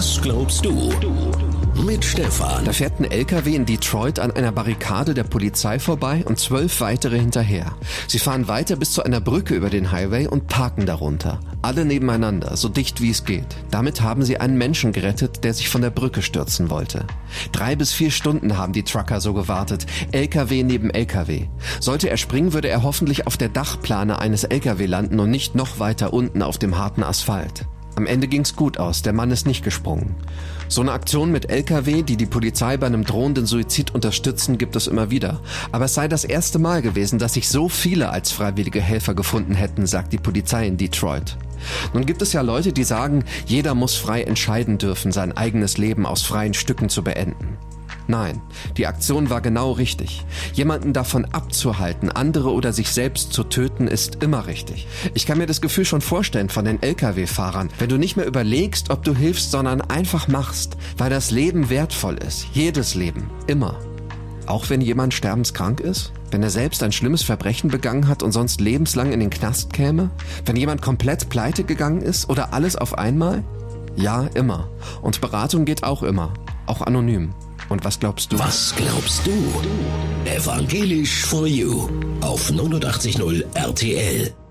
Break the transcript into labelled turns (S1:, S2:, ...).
S1: Was glaubst du? Mit Stefan.
S2: Da fährt ein LKW in Detroit an einer Barrikade der Polizei vorbei und 12 weitere hinterher. Sie fahren weiter bis zu einer Brücke über den Highway und parken darunter. Alle nebeneinander, so dicht wie es geht. Damit haben sie einen Menschen gerettet, der sich von der Brücke stürzen wollte. 3 bis 4 Stunden haben die Trucker so gewartet, LKW neben LKW. Sollte er springen, würde er hoffentlich auf der Dachplane eines LKW landen und nicht noch weiter unten auf dem harten Asphalt. Am Ende ging's gut aus, der Mann ist nicht gesprungen. So eine Aktion mit LKW, die die Polizei bei einem drohenden Suizid unterstützen, gibt es immer wieder. Aber es sei das erste Mal gewesen, dass sich so viele als freiwillige Helfer gefunden hätten, sagt die Polizei in Detroit. Nun gibt es ja Leute, die sagen, jeder muss frei entscheiden dürfen, sein eigenes Leben aus freien Stücken zu beenden. Nein, die Aktion war genau richtig. Jemanden davon abzuhalten, andere oder sich selbst zu töten, ist immer richtig. Ich kann mir das Gefühl schon vorstellen von den LKW-Fahrern, wenn du nicht mehr überlegst, ob du hilfst, sondern einfach machst, weil das Leben wertvoll ist. Jedes Leben. Immer. Auch wenn jemand sterbenskrank ist? Wenn er selbst ein schlimmes Verbrechen begangen hat und sonst lebenslang in den Knast käme? Wenn jemand komplett pleite gegangen ist oder alles auf einmal? Ja, immer. Und Beratung geht auch immer. Auch anonym. Und was glaubst du?
S1: Was glaubst du? Evangelisch for You auf 89.0 RTL.